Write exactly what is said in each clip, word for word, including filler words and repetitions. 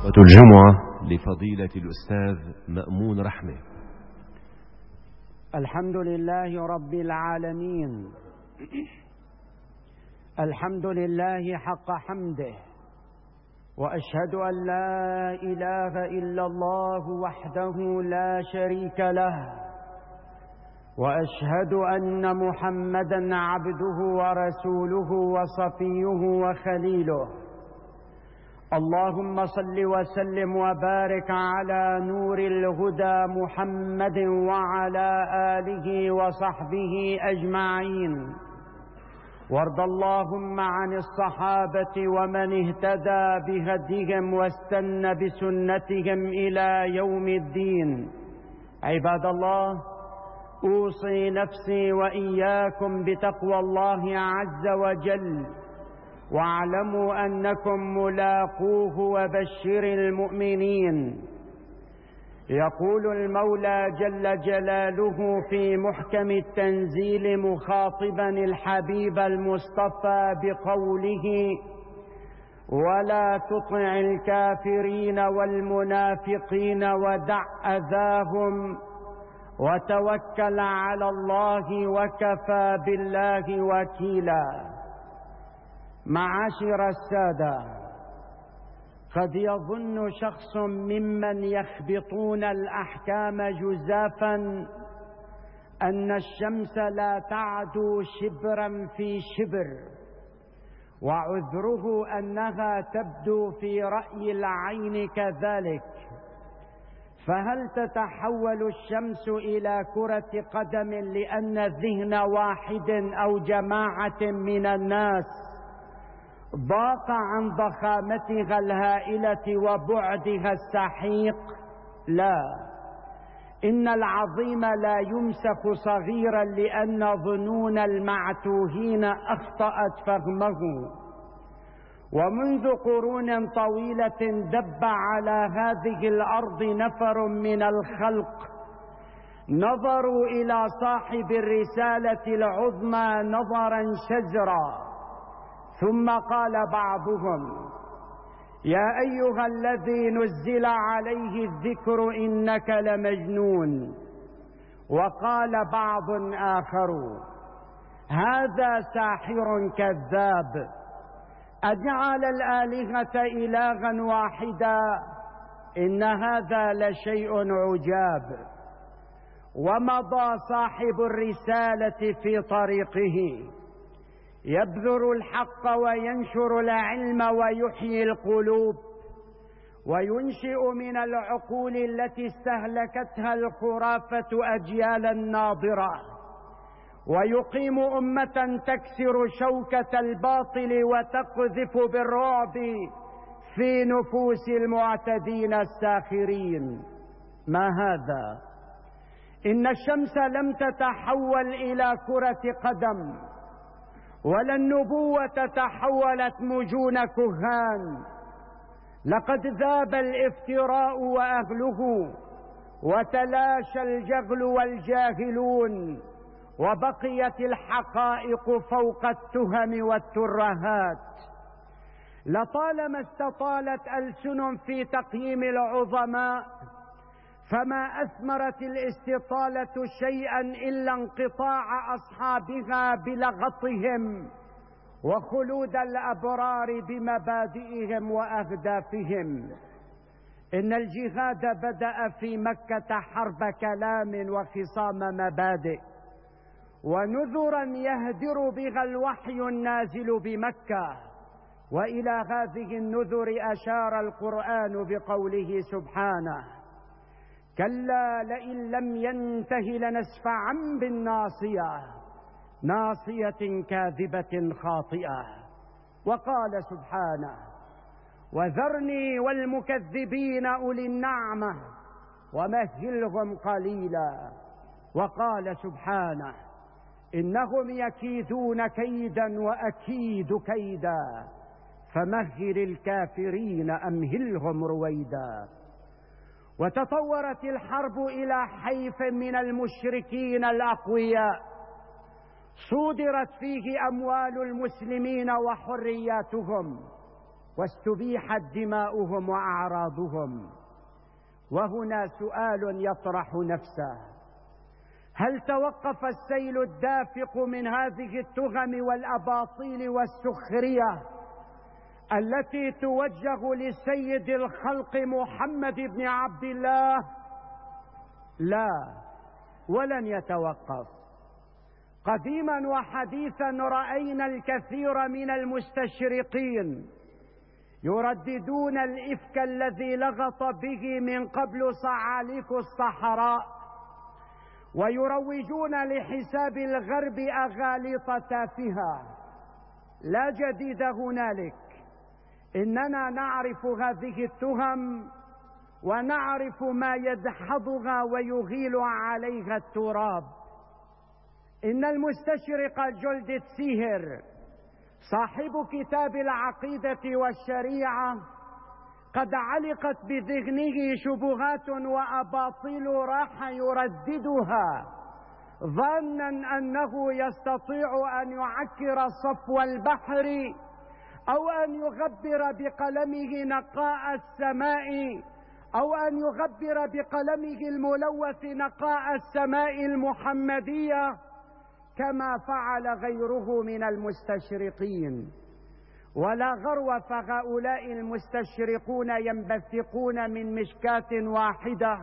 الجمعة لفضيلة الأستاذ مأمون رحمة. الحمد لله رب العالمين، الحمد لله حق حمده، وأشهد أن لا إله إلا الله وحده لا شريك له، وأشهد أن محمدا عبده ورسوله وصفيه وخليله. اللهم صل وسلم وبارك على نور الهدى محمد وعلى آله وصحبه أجمعين، وارض اللهم عن الصحابة ومن اهتدى بهديهم واستنى بسنتهم إلى يوم الدين. عباد الله، أوصي نفسي وإياكم بتقوى الله عز وجل، واعلموا أنكم ملاقوه وبشر المؤمنين. يقول المولى جل جلاله في محكم التنزيل مخاطبا الحبيب المصطفى بقوله: ولا تطع الكافرين والمنافقين ودع أذاهم وتوكل على الله وكفى بالله وكيلا. معاشر السادة، قد يظن شخص ممن يخبطون الأحكام جزافا أن الشمس لا تعدو شبرا في شبر، وعذره أنها تبدو في رأي العين كذلك. فهل تتحول الشمس إلى كرة قدم لأن ذهن واحد أو جماعة من الناس ضاق عن ضخامتها الهائلة وبعدها السحيق؟ لا، إن العظيم لا يمسك صغيرا لأن ظنون المعتوهين أخطأت فهمه. ومنذ قرون طويلة دب على هذه الأرض نفر من الخلق نظروا إلى صاحب الرسالة العظمى نظرا شزرا، ثم قال بعضهم: يا أيها الذي نزل عليه الذكر إنك لمجنون. وقال بعض آخر: هذا ساحر كذاب، أجعل الآلهة إلها واحدا، إن هذا لشيء عجاب. ومضى صاحب الرسالة في طريقه يبذر الحق وينشر العلم ويحيي القلوب، وينشئ من العقول التي استهلكتها الخرافة أجيالا ناضرة، ويقيم أمة تكسر شوكة الباطل وتقذف بالرعب في نفوس المعتدين الساخرين. ما هذا؟ إن الشمس لم تتحول إلى كرة قدم، ولا النبوة تحولت مجون كهان. لقد ذاب الافتراء وأهله، وتلاشى الجهل والجاهلون، وبقيت الحقائق فوق التهم والترهات. لطالما استطالت ألسن في تقييم العظماء، فما أثمرت الاستطالة شيئا إلا انقطاع أصحابها بلغطهم، وخلود الأبرار بمبادئهم وأهدافهم. إن الجهاد بدأ في مكة حرب كلام وخصام مبادئ، ونذرا يهدر بها الوحي النازل بمكة. وإلى هذه النذر أشار القرآن بقوله سبحانه: كلا لئن لم ينته لنسفعا بالناصية، ناصية كاذبة خاطئة. وقال سبحانه: وذرني والمكذبين أولي النعمة ومهلهم قليلا. وقال سبحانه: إنهم يكيدون كيدا وأكيد كيدا، فمهل الكافرين أمهلهم رويدا. وتطورت الحرب إلى حيف من المشركين الأقوياء، صودرت فيه أموال المسلمين وحرياتهم، واستبيحت دماؤهم وأعراضهم. وهنا سؤال يطرح نفسه: هل توقف السيل الدافق من هذه التهم والأباطيل والسخرية التي توجه لسيد الخلق محمد بن عبد الله؟ لا، ولن يتوقف. قديما وحديثا رأينا الكثير من المستشرقين يرددون الإفك الذي لغط به من قبل صعاليك الصحراء، ويروجون لحساب الغرب أغاليط تافهة. لا جديد هنالك، إننا نعرف هذه التهم ونعرف ما يدحضها ويغيل عليها التراب. إن المستشرق جولدت سيهر صاحب كتاب العقيدة والشريعة قد علقت بذهنه شبهات وأباطيل راح يرددها ظنا أنه يستطيع أن يعكر صفو البحر أو أن يغبر بقلمه نقاء السماء أو أن يغبر بقلمه الملوث نقاء السماء المحمدية كما فعل غيره من المستشرقين. ولا غرو، فهؤلاء المستشرقون ينبثقون من مشكاة واحدة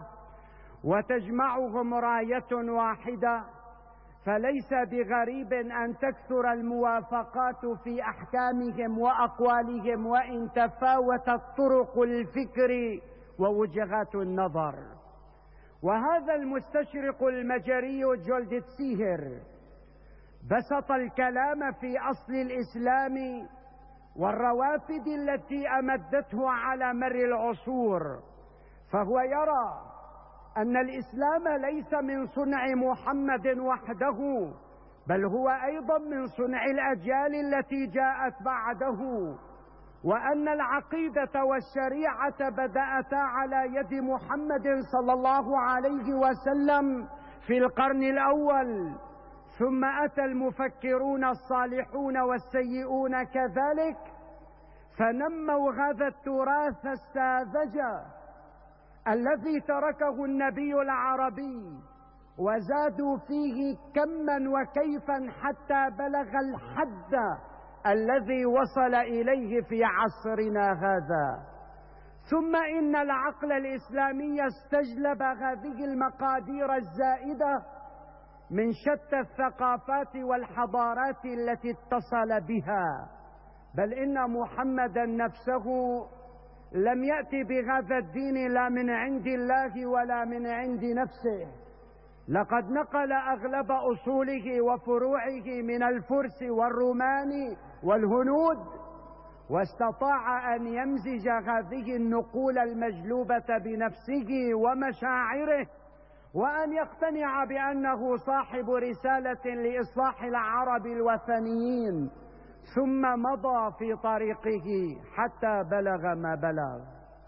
وتجمعهم راية واحدة، فليس بغريب أن تكثر الموافقات في أحكامهم وأقوالهم وإن تفاوتت طرق الفكر ووجهات النظر. وهذا المستشرق المجري جولدت سيهر بسط الكلام في أصل الإسلام والروافد التي أمدته على مر العصور، فهو يرى أن الإسلام ليس من صنع محمد وحده، بل هو أيضا من صنع الأجيال التي جاءت بعده، وأن العقيدة والشريعة بدأتا على يد محمد صلى الله عليه وسلم في القرن الأول، ثم أتى المفكرون الصالحون والسيئون كذلك فنموا هذا التراث الساذج الذي تركه النبي العربي وزادوا فيه كما وكيفا حتى بلغ الحد الذي وصل إليه في عصرنا هذا. ثم إن العقل الإسلامي استجلب هذه المقادير الزائدة من شتى الثقافات والحضارات التي اتصل بها، بل إن محمدا نفسه لم يأتي بهذا الدين لا من عند الله ولا من عند نفسه، لقد نقل أغلب أصوله وفروعه من الفرس والرومان والهنود، واستطاع أن يمزج هذه النقول المجلوبة بنفسه ومشاعره وأن يقتنع بأنه صاحب رسالة لإصلاح العرب الوثنيين، ثم مضى في طريقه حتى بلغ ما بلغ.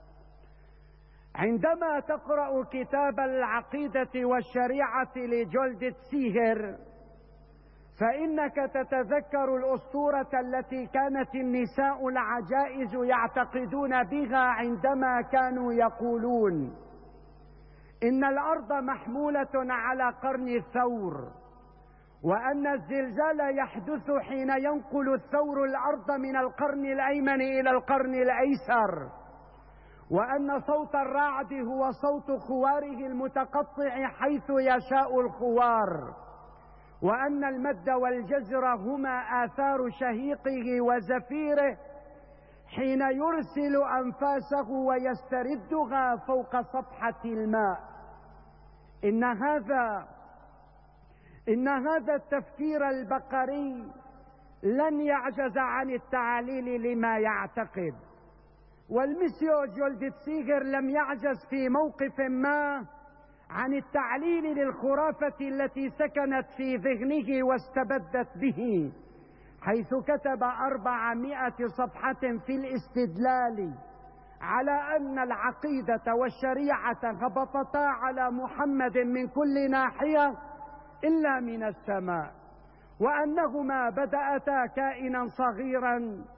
عندما تقرأ كتاب العقيدة والشريعة لجولدت سيهر فإنك تتذكر الأسطورة التي كانت النساء العجائز يعتقدون بها عندما كانوا يقولون إن الأرض محمولة على قرن الثور، وأن الزلزال يحدث حين ينقل الثور الأرض من القرن الأيمن إلى القرن الأيسر، وأن صوت الرعد هو صوت خواره المتقطع حيث يشاء الخوار، وأن المد والجزر هما آثار شهيقه وزفيره حين يرسل أنفاسه ويستردها فوق صفحة الماء. إن هذا إن هذا التفكير البقري لن يعجز عن التعليل لما يعتقد، والمسيو جولدت سيهر لم يعجز في موقف ما عن التعليل للخرافة التي سكنت في ذهنه واستبدت به، حيث كتب أربعمائة صفحة في الاستدلال على أن العقيدة والشريعة هبطتا على محمد من كل ناحية إلا من السماء، وأنهما بدأتا كائنا صغيرا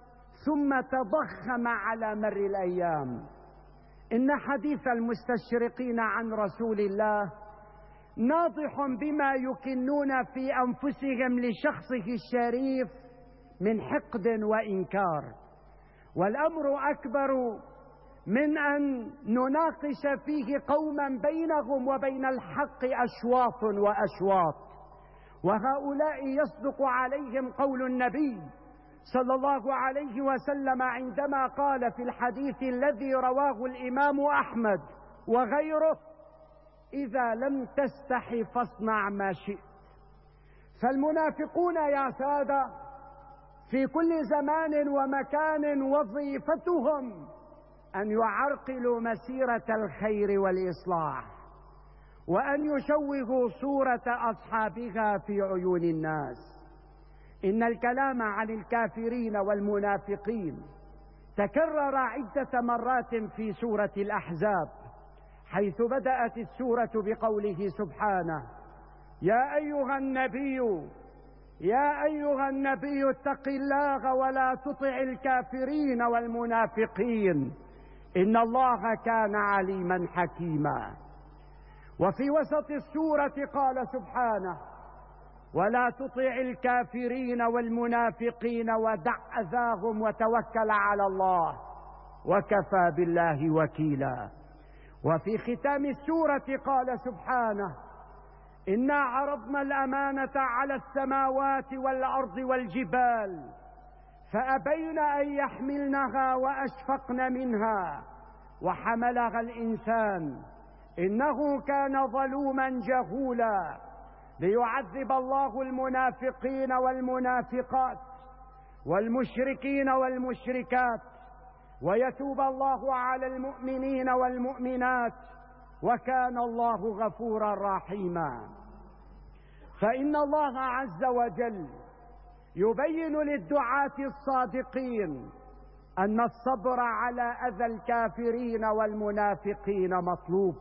ثم تضخم على مر الأيام. إن حديث المستشرقين عن رسول الله ناضح بما يكنون في أنفسهم لشخصه الشريف من حقد وإنكار، والأمر أكبر من أن نناقش فيه قوما بينهم وبين الحق أشواط وأشواط، وهؤلاء يصدق عليهم قول النبي صلى الله عليه وسلم عندما قال في الحديث الذي رواه الإمام أحمد وغيره: إذا لم تستحي فاصنع ما شئت. فالمنافقون يا سادة في كل زمان ومكان وظيفتهم أن يعرقلوا مسيرة الخير والإصلاح، وأن يشوهوا صورة أصحابها في عيون الناس. إن الكلام عن الكافرين والمنافقين تكرر عدة مرات في سورة الأحزاب، حيث بدأت السورة بقوله سبحانه: يا أيها النبي يا أيها النبي اتق الله ولا تطع الكافرين والمنافقين إن الله كان عليما حكيما. وفي وسط السورة قال سبحانه: ولا تطع الكافرين والمنافقين ودع أذاهم وتوكل على الله وكفى بالله وكيلا. وفي ختام السورة قال سبحانه: إنا عرضنا الأمانة على السماوات والأرض والجبال فأبين أن يحملنها وأشفقن منها وحملها الإنسان إنه كان ظلوما جهولا، ليعذب الله المنافقين والمنافقات والمشركين والمشركات ويتوب الله على المؤمنين والمؤمنات وكان الله غفورا رحيما. فإن الله عز وجل يبين للدعاة الصادقين أن الصبر على أذى الكافرين والمنافقين مطلوب،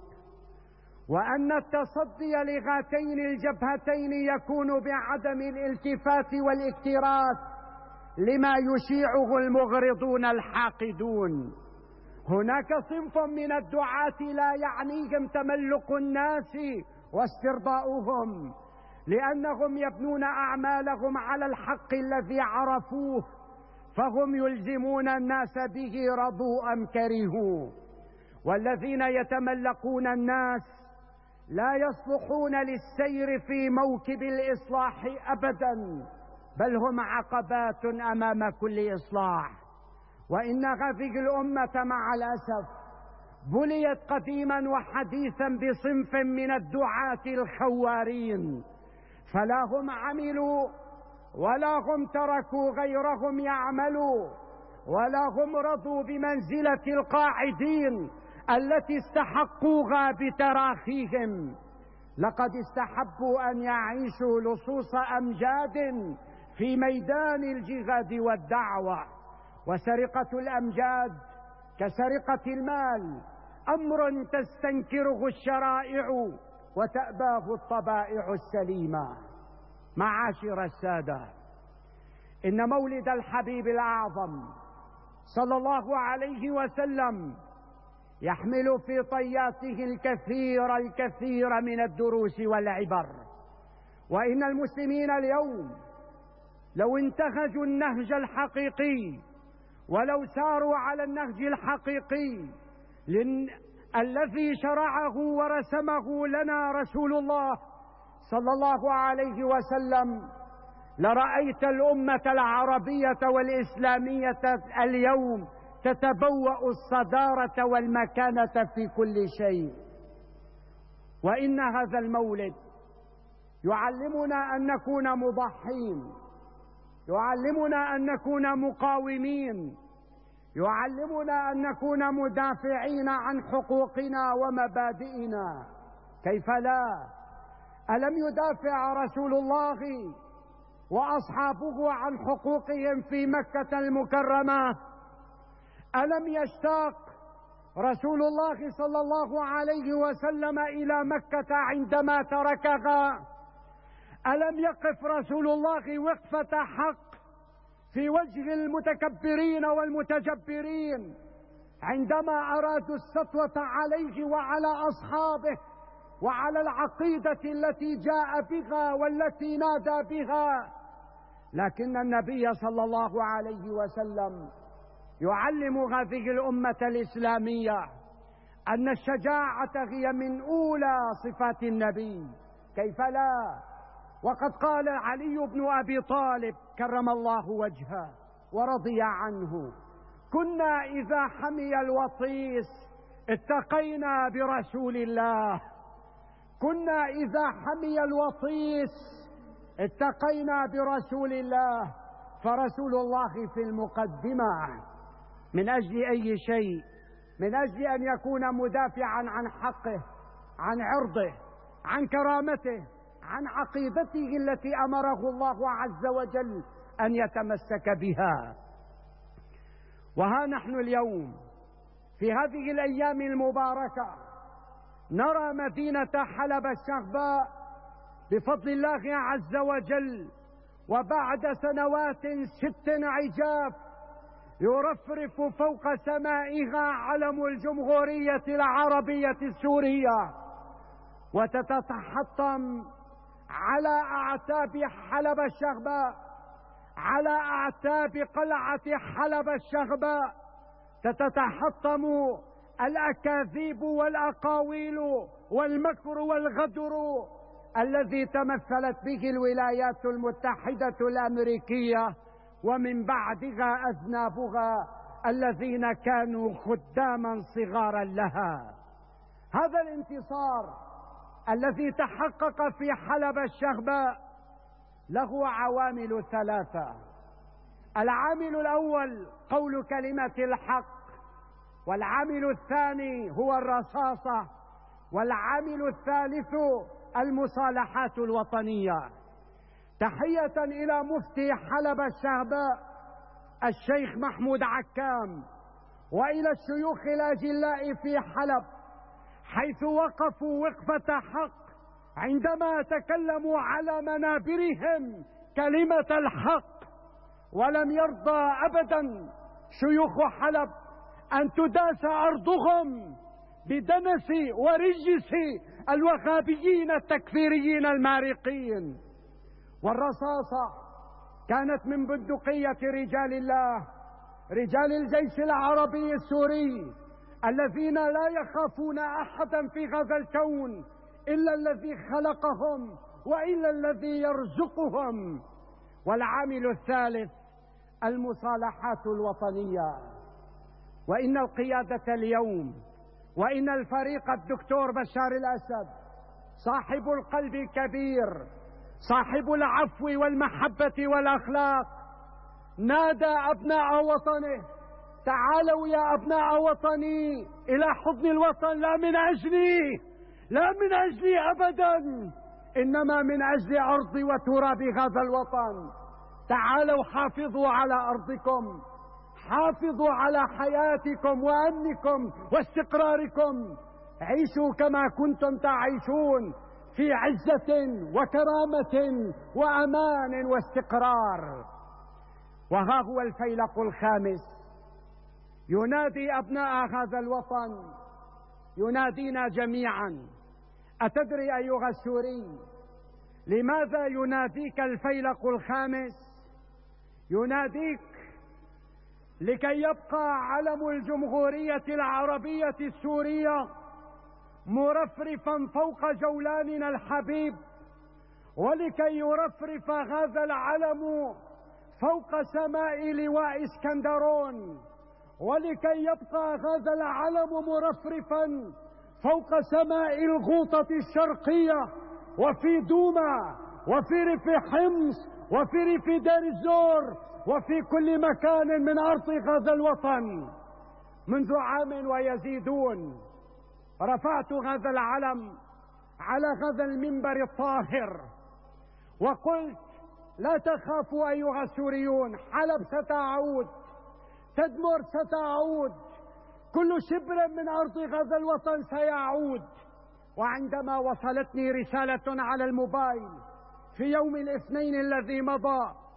وأن التصدي لهاتين الجبهتين يكون بعدم الالتفات والاكتراث لما يشيعه المغرضون الحاقدون. هناك صنف من الدعاة لا يعنيهم تملق الناس واسترضاؤهم، لأنهم يبنون أعمالهم على الحق الذي عرفوه، فهم يلزمون الناس به رضوا أم كرهوا. والذين يتملقون الناس لا يصلحون للسير في موكب الإصلاح أبدا، بل هم عقبات أمام كل إصلاح. وإن هذه الأمة مع الأسف بليت قديما وحديثا بصنف من الدعاة الخوارين، فلا هم عملوا ولا هم تركوا غيرهم يعملوا، ولا هم رضوا بمنزلة القاعدين التي استحقوها بتراخيهم. لقد استحبوا أن يعيشوا لصوص أمجاد في ميدان الجهاد والدعوة، وسرقة الأمجاد كسرقة المال أمر تستنكره الشرائع وتأباه الطبائع السليمة. معاشر السادة، إن مولد الحبيب الأعظم صلى الله عليه وسلم يحمل في طياته الكثير الكثير من الدروس والعبر، وإن المسلمين اليوم لو انتهجوا النهج الحقيقي ولو ساروا على النهج الحقيقي الذي شرعه ورسمه لنا رسول الله صلى الله عليه وسلم، لرأيت الأمة العربية والإسلامية اليوم تتبوأ الصدارة والمكانة في كل شيء. وإن هذا المولد يعلمنا أن نكون مضحين، يعلمنا أن نكون مقاومين، يعلمنا أن نكون مدافعين عن حقوقنا ومبادئنا. كيف لا؟ ألم يدافع رسول الله وأصحابه عن حقوقهم في مكة المكرمة؟ ألم يشتاق رسول الله صلى الله عليه وسلم إلى مكة عندما تركها؟ ألم يقف رسول الله وقفة حق في وجه المتكبرين والمتجبرين عندما أرادوا السطوة عليه وعلى أصحابه وعلى العقيدة التي جاء بها والتي نادى بها. لكن النبي صلى الله عليه وسلم يعلم هذه الأمة الإسلامية أن الشجاعة هي من أولى صفات النبي، كيف لا؟ وقد قال علي بن أبي طالب كرم الله وجهه ورضي عنه: كنا إذا حمي الوطيس اتقينا برسول الله. كنا إذا حمي الوطيس اتقينا برسول الله. فرسول الله في المقدمة من أجل أي شيء، من أجل أن يكون مدافعا عن حقه، عن عرضه، عن كرامته، عن عقيدته التي أمره الله عز وجل أن يتمسك بها. وها نحن اليوم في هذه الأيام المباركة نرى مدينة حلب الشغباء بفضل الله عز وجل وبعد سنوات ست عجاف يرفرف فوق سمائها علم الجمهورية العربية السورية، وتتحطم على أعتاب حلب الشغباء، على أعتاب قلعة حلب الشغباء تتحطم الأكاذيب والأقاويل والمكر والغدر الذي تمثلت به الولايات المتحدة الأمريكية ومن بعدها أذنابها الذين كانوا خداما صغارا لها. هذا الانتصار الذي تحقق في حلب الشغباء له عوامل ثلاثة. العامل الأول قول كلمة الحق، والعامل الثاني هو الرصاصة، والعامل الثالث المصالحات الوطنية. تحية إلى مفتي حلب الشغباء الشيخ محمود عكام، وإلى الشيوخ الأجلاء في حلب حيث وقفوا وقفة حق عندما تكلموا على منابرهم كلمة الحق، ولم يرضى أبدا شيوخ حلب أن تداس أرضهم بدنس ورجس الوهابيين التكفيريين المارقين. والرصاصة كانت من بندقية رجال الله، رجال الجيش العربي السوري الذين لا يخافون أحدا في هذا الكون إلا الذي خلقهم وإلا الذي يرزقهم. والعامل الثالث المصالحات الوطنية. وإن القيادة اليوم، وإن الفريق الدكتور بشار الأسد صاحب القلب الكبير، صاحب العفو والمحبة والأخلاق، نادى أبناء وطنه: تعالوا يا أبناء وطني إلى حضن الوطن، لا من أجلي، لا من أجلي أبدا، إنما من أجل أرض وتراب هذا الوطن. تعالوا حافظوا على أرضكم، حافظوا على حياتكم وأمنكم واستقراركم، عيشوا كما كنتم تعيشون في عزة وكرامة وأمان واستقرار. وها هو الفيلق الخامس ينادي أبناء هذا الوطن، ينادينا جميعا. أتدري أيها السوري لماذا يناديك الفيلق الخامس؟ يناديك لكي يبقى علم الجمهورية العربية السورية مرفرفا فوق جولاننا الحبيب، ولكي يرفرف هذا العلم فوق سماء لواء اسكندرون، ولكي يبقى هذا العلم مرفرفا فوق سماء الغوطة الشرقية وفي دوما وفي ريف حمص وفي ريف دير الزور وفي كل مكان من أرض هذا الوطن. منذ عام ويزيدون رفعت هذا العلم على هذا المنبر الطاهر وقلت: لا تخافوا أيها السوريون، حلب ستعود، تدمر ستعود، كل شبر من أرض هذا الوطن سيعود. وعندما وصلتني رسالة على الموبايل في يوم الاثنين الذي مضى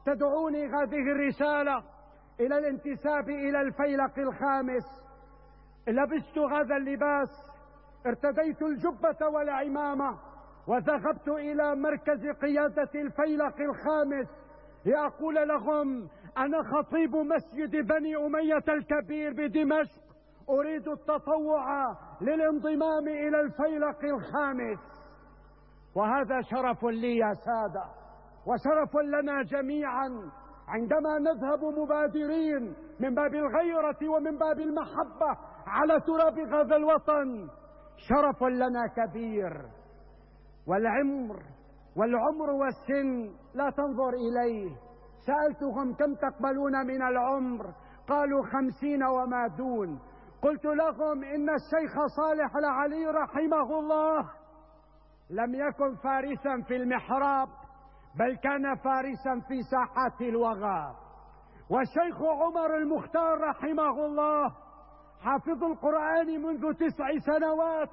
تدعوني هذه الرسالة إلى الانتساب إلى الفيلق الخامس. لبست هذا اللباس، ارتديت الجبة والعمامة، وذهبت إلى مركز قيادة الفيلق الخامس لأقول لهم: أنا خطيب مسجد بني أمية الكبير بدمشق، أريد التطوع للانضمام إلى الفيلق الخامس. وهذا شرف لي يا سادة، وشرف لنا جميعا عندما نذهب مبادرين من باب الغيرة ومن باب المحبة على تراب هذا الوطن. شرف لنا كبير. والعمر والعمر والسن لا تنظر إليه. سألتهم: كم تقبلون من العمر؟ قالوا: خمسين وما دون. قلت لهم: إن الشيخ صالح العلي رحمه الله لم يكن فارسا في المحراب، بل كان فارسا في ساحات الوغى. والشيخ عمر المختار رحمه الله حافظ القرآن منذ تسع سنوات،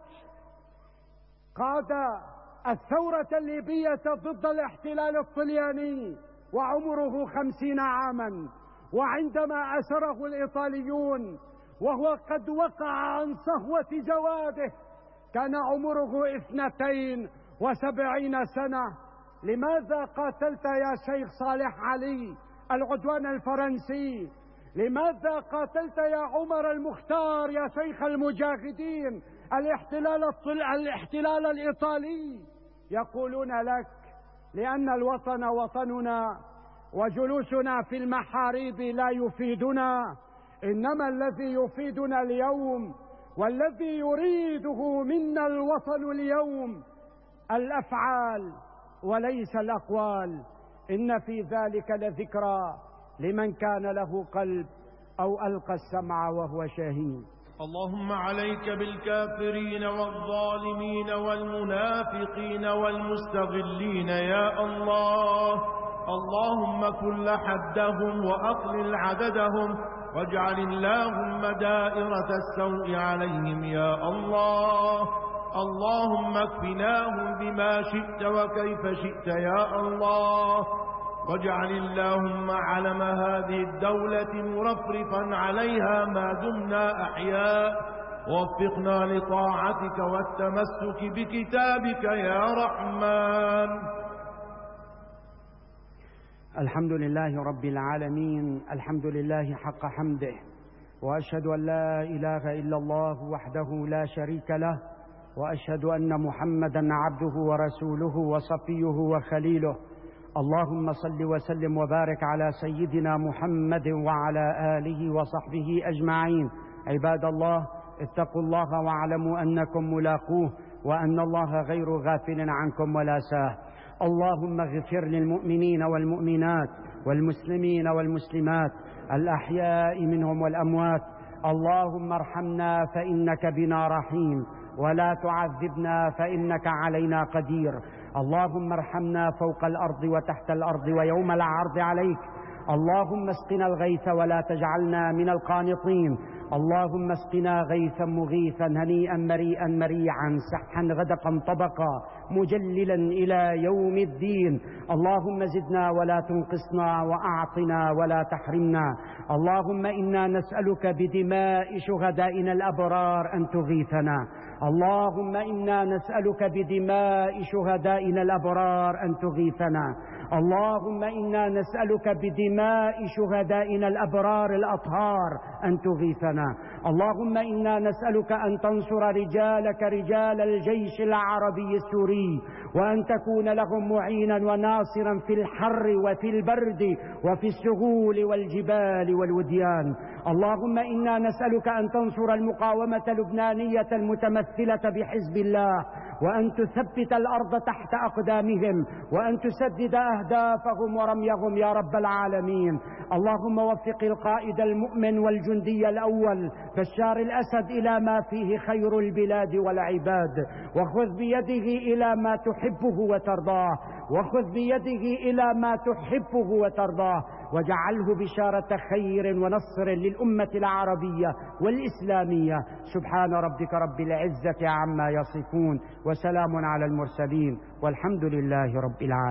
قاد الثورة الليبية ضد الاحتلال الطلياني وعمره خمسين عاما، وعندما أسره الإيطاليون وهو قد وقع عن صهوة جواده كان عمره اثنتين وسبعين سنة. لماذا قاتلت يا شيخ صالح علي العدوان الفرنسي؟ لماذا قاتلت يا عمر المختار يا شيخ المجاهدين الاحتلال الطل... الاحتلال الإيطالي؟ يقولون لك: لأن الوطن وطننا، وجلوسنا في المحاريب لا يفيدنا، إنما الذي يفيدنا اليوم والذي يريده منا الوطن اليوم الأفعال وليس الأقوال. إن في ذلك لذكرى لمن كان له قلب أو ألقى السمع وهو شهيد. اللهم عليك بالكافرين والظالمين والمنافقين والمستغلين يا الله. اللهم كل حدهم وأقلل عددهم، واجعل اللهم دائرة السوء عليهم يا الله. اللهم اكفناهم بما شئت وكيف شئت يا الله. واجعل اللهم علم هذه الدولة مرفرفا عليها ما دمنا أحياء، ووفقنا لطاعتك والتمسك بكتابك يا رحمن. الحمد لله رب العالمين، الحمد لله حق حمده، وأشهد أن لا إله إلا الله وحده لا شريك له، وأشهد أن محمدا عبده ورسوله وصفيه وخليله. اللهم صل وسلم وبارك على سيدنا محمد وعلى آله وصحبه أجمعين. عباد الله، اتقوا الله واعلموا أنكم ملاقوه، وأن الله غير غافل عنكم ولا ساه. اللهم اغفر للمؤمنين والمؤمنات والمسلمين والمسلمات الأحياء منهم والأموات. اللهم ارحمنا فإنك بنا رحيم، ولا تعذبنا فإنك علينا قدير. اللهم ارحمنا فوق الأرض وتحت الأرض ويوم العرض عليك. اللهم اسقنا الغيث ولا تجعلنا من القانطين. اللهم اسقنا غيثا مغيثا هنيئا مريئا مريعا سحا غدقا طبقا مجللا إلى يوم الدين. اللهم زدنا ولا تنقصنا، وأعطنا ولا تحرمنا. اللهم إنا نسألك بدماء شهدائنا الأبرار أن تغيثنا. اللهم إنا نسألك بدماء شهدائنا الأبرار أن تغيثنا. اللهم إنا نسألك بدماء شهدائنا الأبرار الأطهار أن تغيثنا. اللهم إنا نسألك أن تنصر رجالك رجال الجيش العربي السوري، وأن تكون لهم معينا وناصرا في الحر وفي البرد وفي السهول والجبال والوديان. اللهم إنا نسألك أن تنصر المقاومة اللبنانية المتمثلة بحزب الله، وأن تثبت الأرض تحت أقدامهم، وأن تسدد أهدافهم ورميهم يا رب العالمين. اللهم وفق القائد المؤمن والجندي الأول بشار الأسد إلى ما فيه خير البلاد والعباد، وخذ بيده إلى ما تحبه وترضاه، وخذ بيده إلى ما تحبه وترضاه، واجعله بشارة خير ونصر للأمة العربية والإسلامية. سبحان ربك رب العزة عما يصفون، وسلام على المرسلين، والحمد لله رب العالمين.